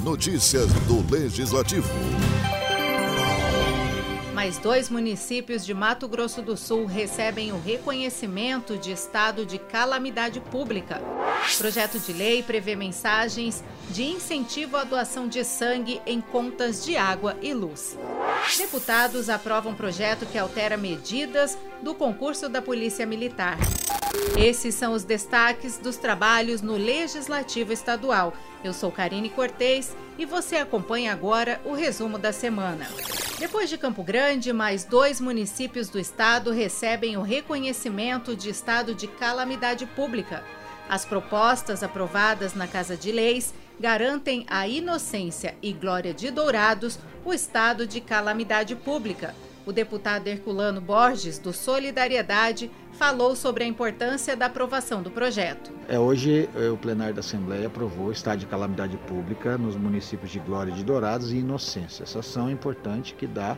Notícias do Legislativo. Mais 2 municípios de Mato Grosso do Sul recebem o reconhecimento de estado de calamidade pública. Projeto de lei prevê mensagens de incentivo à doação de sangue em contas de água e luz. Deputados aprovam projeto que altera medidas do concurso da Polícia Militar. Esses são os destaques dos trabalhos no Legislativo Estadual. Eu sou Karine Cortez e você acompanha agora o resumo da semana. Depois de Campo Grande, mais 2 municípios do estado recebem o reconhecimento de estado de calamidade pública. As propostas aprovadas na Casa de Leis garantem a Inocência e Glória de Dourados o estado de calamidade pública. O deputado Herculano Borges, do Solidariedade, falou sobre a importância da aprovação do projeto. Hoje o plenário da Assembleia aprovou o estado de calamidade pública nos municípios de Glória de Dourados e Inocência. Essa ação é importante que dá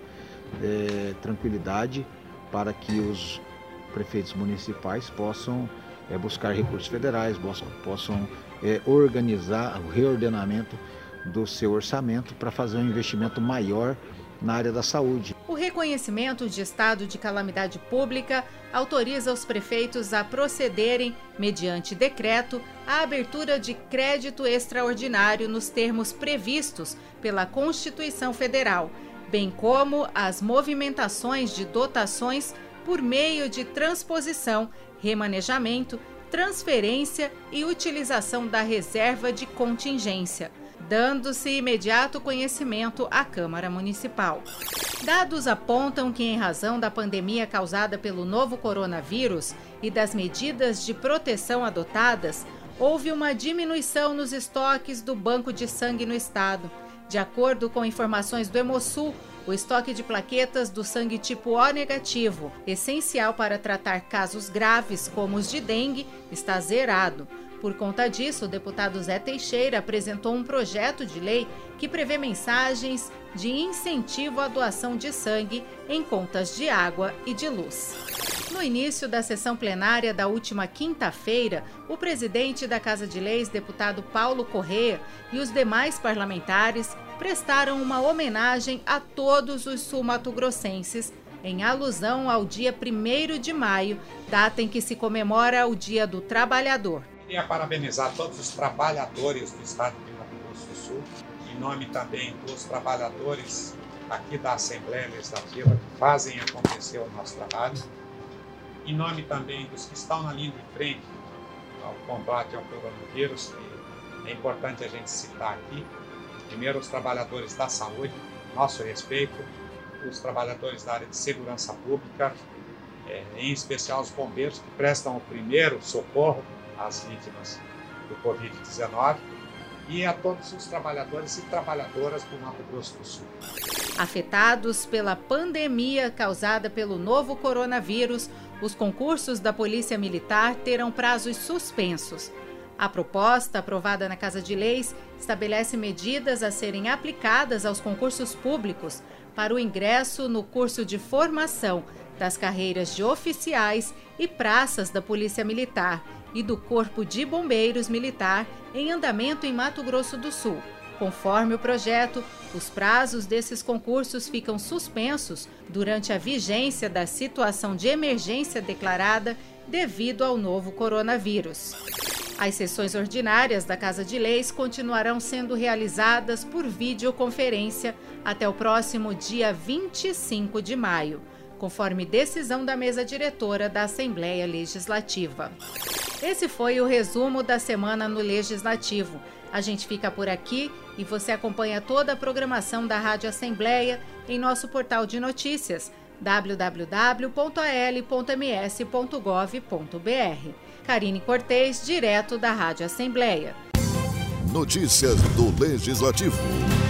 tranquilidade para que os prefeitos municipais possam buscar recursos federais, possam organizar o reordenamento do seu orçamento para fazer um investimento maior na área da saúde. O reconhecimento de estado de calamidade pública autoriza os prefeitos a procederem, mediante decreto, à abertura de crédito extraordinário nos termos previstos pela Constituição Federal, bem como as movimentações de dotações por meio de transposição, remanejamento, transferência e utilização da reserva de contingência, dando-se imediato conhecimento à Câmara Municipal. Dados apontam que, em razão da pandemia causada pelo novo coronavírus e das medidas de proteção adotadas, houve uma diminuição nos estoques do Banco de Sangue no estado. De acordo com informações do Hemosul, o estoque de plaquetas do sangue tipo O negativo, essencial para tratar casos graves como os de dengue, está zerado. Por conta disso, o deputado Zé Teixeira apresentou um projeto de lei que prevê mensagens de incentivo à doação de sangue em contas de água e de luz. No início da sessão plenária da última quinta-feira, o presidente da Casa de Leis, deputado Paulo Correa, e os demais parlamentares prestaram uma homenagem a todos os sul-mato-grossenses, em alusão ao dia 1º de maio, data em que se comemora o Dia do Trabalhador. Queria parabenizar todos os trabalhadores do estado de Mato Grosso do Sul, em nome também dos trabalhadores aqui da Assembleia Legislativa que fazem acontecer o nosso trabalho, em nome também dos que estão na linha de frente ao combate ao coronavírus, que é importante a gente citar aqui. Primeiro, os trabalhadores da saúde, nosso respeito, os trabalhadores da área de segurança pública, em especial os bombeiros que prestam o primeiro socorro às vítimas do Covid-19 e a todos os trabalhadores e trabalhadoras do Mato Grosso do Sul. Afetados pela pandemia causada pelo novo coronavírus, os concursos da Polícia Militar terão prazos suspensos. A proposta, aprovada na Casa de Leis, estabelece medidas a serem aplicadas aos concursos públicos para o ingresso no curso de formação das carreiras de oficiais e praças da Polícia Militar e do Corpo de Bombeiros Militar em andamento em Mato Grosso do Sul. Conforme o projeto, os prazos desses concursos ficam suspensos durante a vigência da situação de emergência declarada devido ao novo coronavírus. As sessões ordinárias da Casa de Leis continuarão sendo realizadas por videoconferência até o próximo dia 25 de maio, conforme decisão da mesa diretora da Assembleia Legislativa. Esse foi o resumo da semana no Legislativo. A gente fica por aqui e você acompanha toda a programação da Rádio Assembleia em nosso portal de notícias www.al.ms.gov.br. Karine Cortez, direto da Rádio Assembleia. Notícias do Legislativo.